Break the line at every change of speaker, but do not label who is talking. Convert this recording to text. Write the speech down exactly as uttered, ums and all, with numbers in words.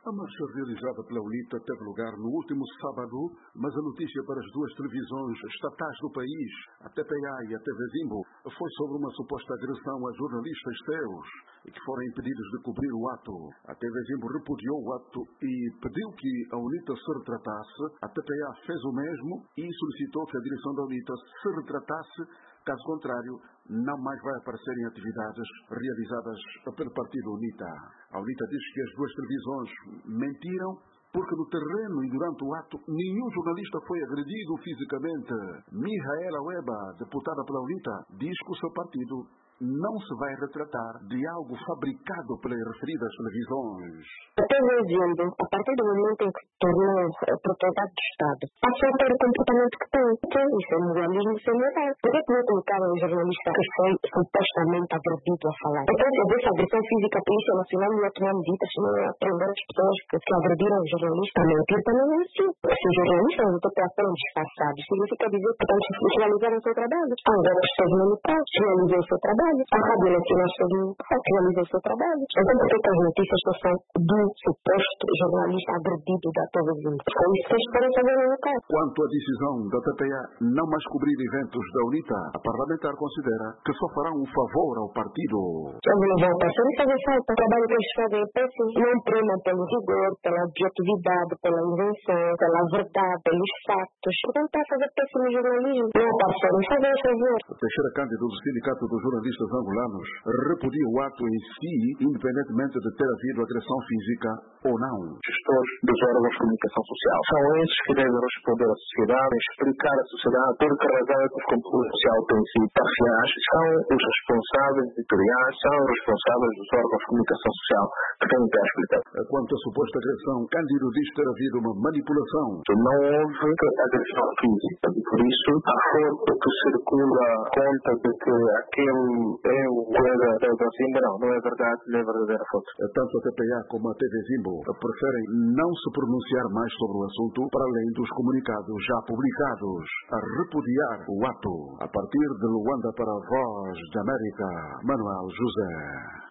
A marcha realizada pela UNITA teve lugar no último sábado, mas a notícia para as duas televisões estatais do país, a T P A e a T V Zimbo, foi sobre uma suposta agressão a jornalistas seus que foram impedidos de cobrir o ato. A T V Zimbo repudiou o ato e pediu que a UNITA se retratasse. A T P A fez o mesmo e solicitou que a direção da UNITA se retratasse. Caso contrário, não mais vai aparecer em atividades realizadas pelo partido UNITA. A UNITA diz que as duas televisões mentiram porque no terreno e durante o ato nenhum jornalista foi agredido fisicamente. Mihaela Weba, deputada pela UNITA, diz que o seu partido não se vai retratar de algo fabricado pelas referidas televisões.
Até dizendo, a partir do momento em que tornou propriedade do Estado, passou a ter o comportamento que tem. Então, isso é moralismo sem moral. Por que não colocaram um jornalista que foi supostamente agredido a falar? Então, se houve agressão física, a Polícia Nacional não ia tomar medidas, não ia prender as pessoas que, que agrediram o jornalista. A mentir também é assim. Se o jornalista não tem foram disfarçados, significa dizer que estão realizaram o seu trabalho. Agora, as pessoas manipuladas realizam o seu trabalho. A Rádio Nacional realiza o seu trabalho. Então, por que as notícias só são do suposto jornalista agredido da T V Zimbo? Foi isso que eles podem fazer no local.
Quanto à decisão da T P A não mais cobrir eventos da UNITA, a parlamentar considera que só fará um favor ao partido.
Eles não vão passar a fazer falta. O trabalho que eles fazem é péssimo. Não primam pelo rigor, pela objetividade, pela invenção, pela verdade, pelos fatos. Então, está a fazer péssimo jornalismo. Não passar a fazer o favor.
Teixeira Cândido, do Sindicato dos Jornalistas Angolanos, repudia o ato em si, independentemente de ter havido agressão física ou não.
Gestores dos órgãos de comunicação social são esses que devem responder à sociedade, explicar à sociedade por que razão é que os conteúdos social têm sido parciais, são os responsáveis editoriais, são os responsáveis dos órgãos de comunicação social que têm que explicar.
Quanto à suposta agressão, Cândido diz ter havido uma manipulação.
Não houve agressão física, e por isso a foto que circula conta de que aquele é o colega da Zimbo, não, não é verdade, não é verdadeira foto.
Tanto a T P A como a T V Zimbo preferem não se pronunciar mais sobre o assunto, para além dos comunicados já publicados, a repudiar o ato. A partir de Luanda para a Voz da América, Manuel José.